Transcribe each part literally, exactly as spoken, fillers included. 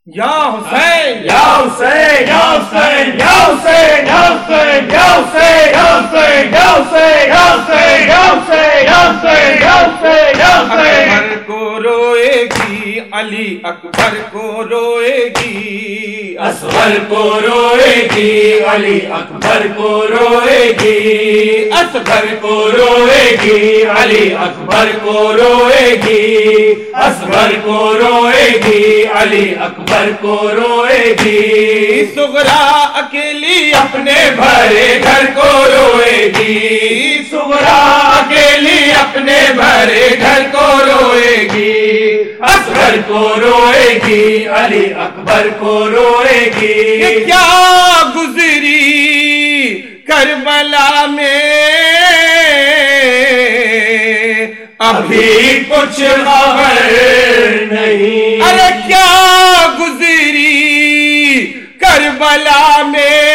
یا حسین یا حسین یا حسین یا حسین یا حسین یا حسین یا حسین یا حسین یا حسین یا حسین یا حسین یا حسین یا حسین اکبر کو روئے گی علی اکبر کو روئے گی اصغر کو روئے گی علی اکبر کو روئے گی اصغر کو روئے گی علی اکبر کو روئے گی اصغر کو روئے گی علی اکبر کو روئے گی صغرا اکیلی اپنے بھرے گھر کو روئے گی صغرا اکیلی اپنے بھرے گھر کو روئے گی اصغر کو روئے گی علی اکبر کو روئے گی کیا گزری کربلا میں ابھی کچھ خبر نہیں ارے کیا گزری کربلا میں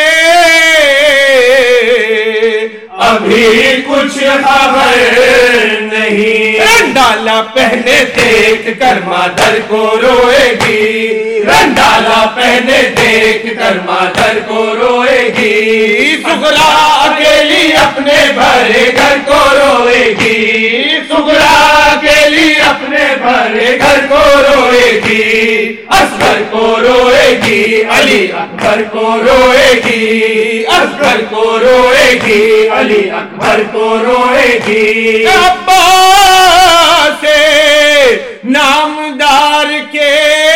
ابھی کچھ خبر نہیں ڈالا پہنے دیکھ کر مادر کو روئے گی رنڈالا پہنے دیکھ کر مادر کو روئے گی صغرا اکیلی اپنے بھرے گھر کو روئے گی صغرا اکیلی اپنے بھرے گھر کو روئے گی اصغر کو روئے گی علی اکبر کو روئے گی اصغر کو روئے گی علی اکبر کو روئے گی عباس نامدار کے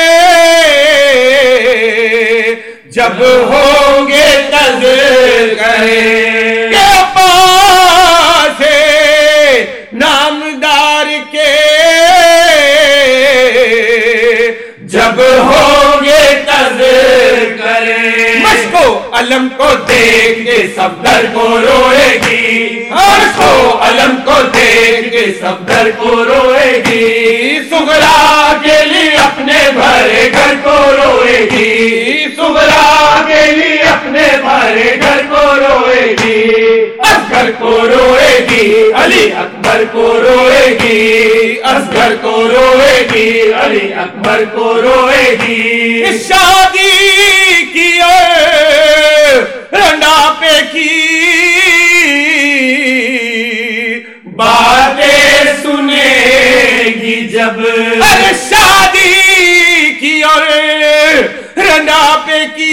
جب ہوں گے تذکرے عباس نامدار کے جب ہوں گے تذکرے مشق و علم کو دیکھ کے سب در کو روئے گی مشق و علم کو دیکھ کے سب در کو روئے گی صغرا کے لیے اپنے بھرے گھر کو روئے گی صغرا کے لیے اپنے بھرے گھر کو روئے گی اصغر کو روئے گی علی اکبر کو روئے گی اصغر کو روئے گی علی اکبر کو روئے گی شادی کی رنڈا پہ کی باتیں سنے گی جب ارے شادی کی اور رنڈا پہ کی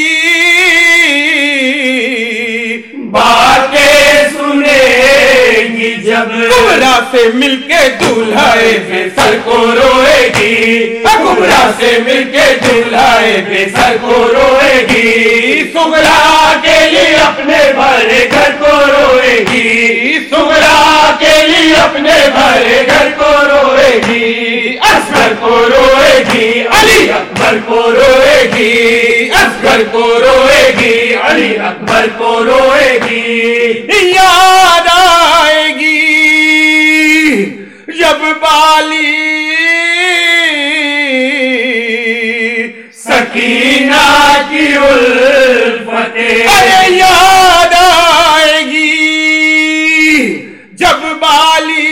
باتیں سنے گی جب کبرا سے مل کے دولہائے بے سر کو روئے گی کبرا سے مل کے دولہائے بے سر کو روئے گی صغرا کے لیے اپنے بھرے گھر کو روئے گی صغرا کے لیے اپنے بھرے گھر کو روئے گی اصغر کو روئے گی علی اکبر کو روئے گی اصغر کو روئے گی علی اکبر کو روئے گی یاد آئے گی جب بالی سکینہ کی الفتیں ارے یاد آئے گی جب بالی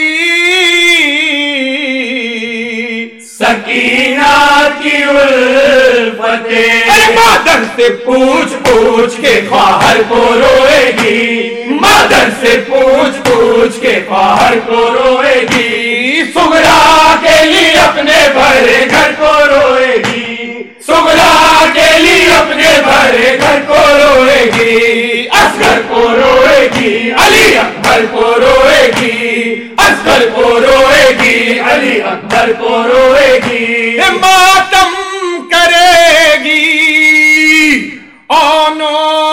سکینہ کی الفتیں ارے مادر سے پوچھ پوچھ کے خواہر کو روئے گی مادر سے پوچھ پوچھ کے خواہر کو روئے گی صغرا کے لیے اپنے بھرے گھر کو روئے گی صغرا کے لیے اپنے بھرے گھر کو روئے گی اصغر کو روئے گی علی اکبر کو روئے گی اصغر کو روئے گی علی اکبر کو روئے گی ماتم کرے گی اونو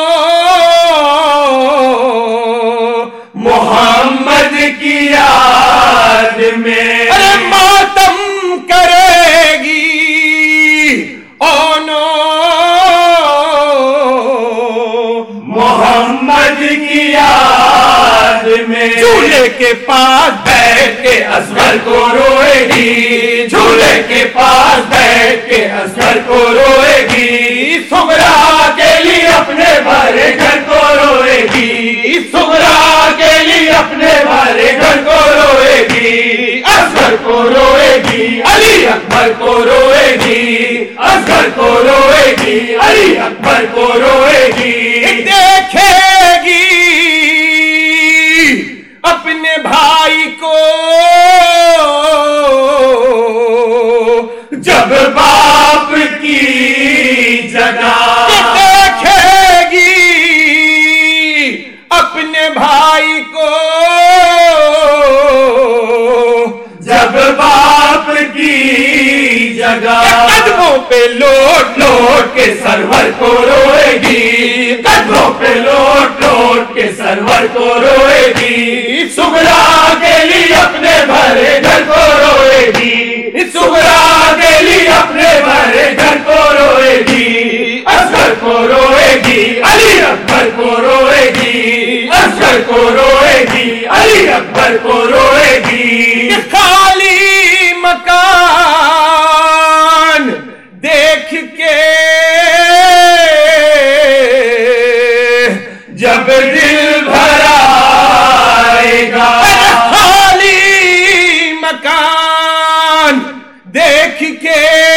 محمد کی یاد میں ارے ماتم کرے گی اونو محمد کی یاد میں جھولے کے پاس بیٹھ کے اصغر کو روئے گی جھولے کے پاس بیٹھ کے اصغر کو روئے گی صغرا کے لیے اپنے بھرے گھر کو روئے گی صغرا کے لیے اپنے بھرے گھر کو روئے گی اصغر کو روئے گی علی اکبر کو روئے گی، اصغر کو روئے گی، علی اکبر کو روئے گی، دیکھے گی اپنے بھائی کو جب باپ کی جگہ، دیکھے گی اپنے بھائی کو جب باپ کی جگہ، قدموں پہ لوٹ لوٹ کے سرور کو روئے گی، قدموں پہ لوٹ لوٹ کے سرور کو روئے گی، سغرا کے لیے اپنے بھرے گھر کو روئے گی، سغرا کے لیے اپنے بھرے گھر کو روئے گی، اصغر کو روئے گی، علی اکبر کو روئے گی، اصغر کو روئے گی، علی اکبر کو روئے گی، خالی مکان دیکھ کے جب دل بھر آئے گا، خالی مکان دیکھ کے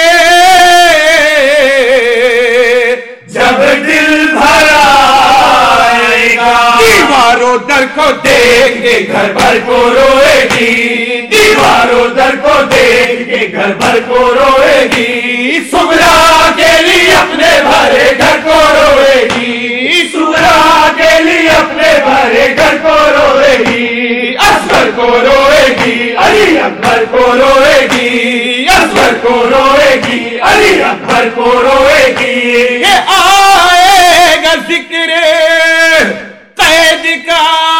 جب دل بھر آئے گا، دیواروں در کو دیکھ کے گھر بھر کو روئے گی، دیواروں در کو دیکھ کے گھر بھر کو روئے گی، سغرا کے لیے اپنے بھرے گھر کو روئے گی، سغرا کے لیے اپنے بھرے گھر کو روئے گی، اصغر کو روئے گی، علی اکبر کو روئے گی، اصغر کو روئے گی، علی اکبر کو روئے گی، کہ آئے گا ذکر قید کا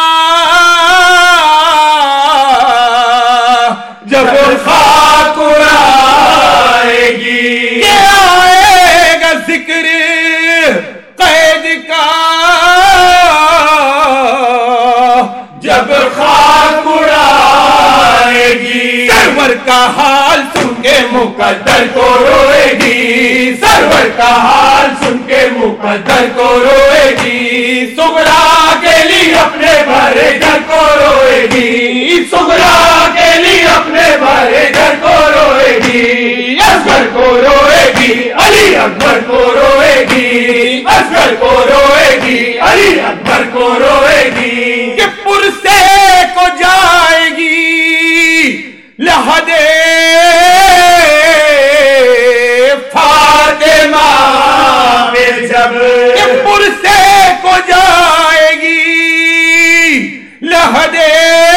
جب خاک اڑائے گی، کہ آئے گا ذکر قید کا جب خاک اڑائے گی، سرور کا حال سن کے مقدر کو روئے گی، سرور کا حال سن کے مقدر کو روئے گی، سغرا کے لیے اپنے بھرے گھر کو روئے گی، سغرا کے لیے اپنے بھرے گھر کو روئے گی، اصغر کو روئے گی، علی اکبر کو روئے گی، اصغر کو روئے گی، علی اکبر کو روئے گی، کہ پرسے کو جائے گی لہدے فاطمہ میں جب، کہ پرسے کو جائے گی لہدے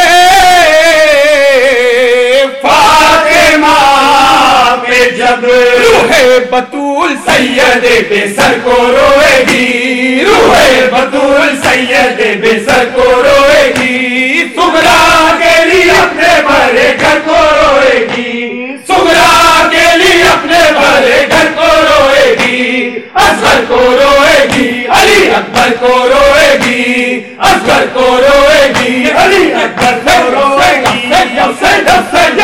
فاطمہ میں جب، روح بطول سید بے سر کو روئے گی، روح بطول سید بے سر کو روئے گی، سغرا کے لیے اپنے بھرے گھر کو روئے گی، سغرا کے لیے اپنے بھرے گھر کو روئے گی، اصغر کو روئے گی، علی اکبر کو روئے گی، اصغر کو روئے گی، علی اکبر کو روئے گی،